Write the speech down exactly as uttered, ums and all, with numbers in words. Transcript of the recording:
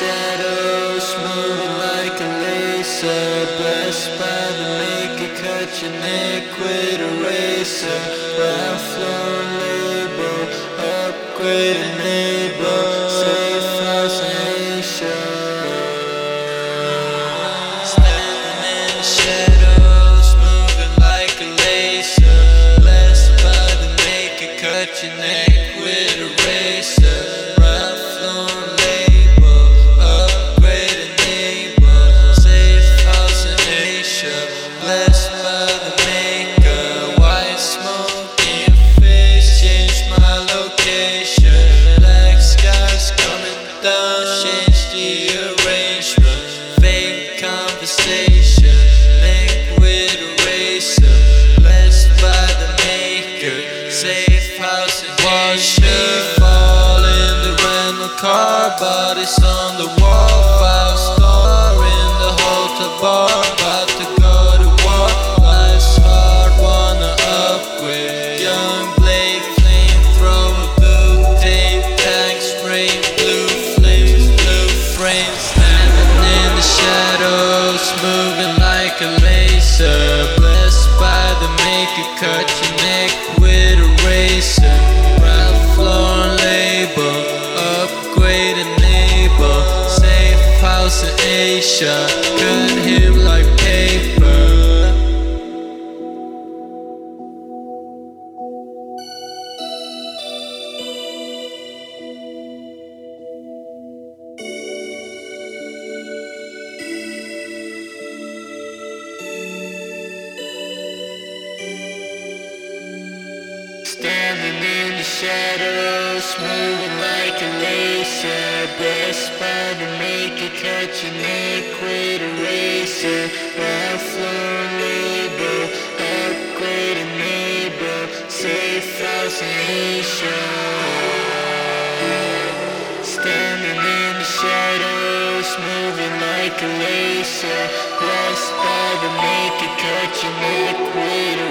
shadows, moving like a laser. Blessed by the maker, cut your neck with a razor. Ralph Lauren label, upgrade enable. Safe house in Asia. Standing in the shadows, moving like a laser. Blessed by the maker, cut your neck with a razor. Ralph Lauren label, upgrade enable. Safe house in Asia. Blessed by the maker. White smoke in your face, change my location. Black skies coming down, change the arrangement. Fake conversation, neck with a razor. Blessed by the maker, safe house in Asia. Watch me fall in the rental car, bodies on the wall. Five star in the hotel bar, about to go to war. Life's hard, wanna upgrade. Young Blake, flamethrower, blue tape, tank spray, blue flames, blue frames. Standing in the shadows, moving like a laser. Blessed by the maker, cut your neck with a razor. Ralph Lauren label, upgrade enable. Safe house in Asia, cut him like paper. Standing in the shadows, moving like a laser. Blessed by the maker, cut your neck with a razor. Ralph Lauren label, upgrade enable. Safe house in Asia. Standing in the shadows, moving like a laser. Blessed by the maker, cut your neck with a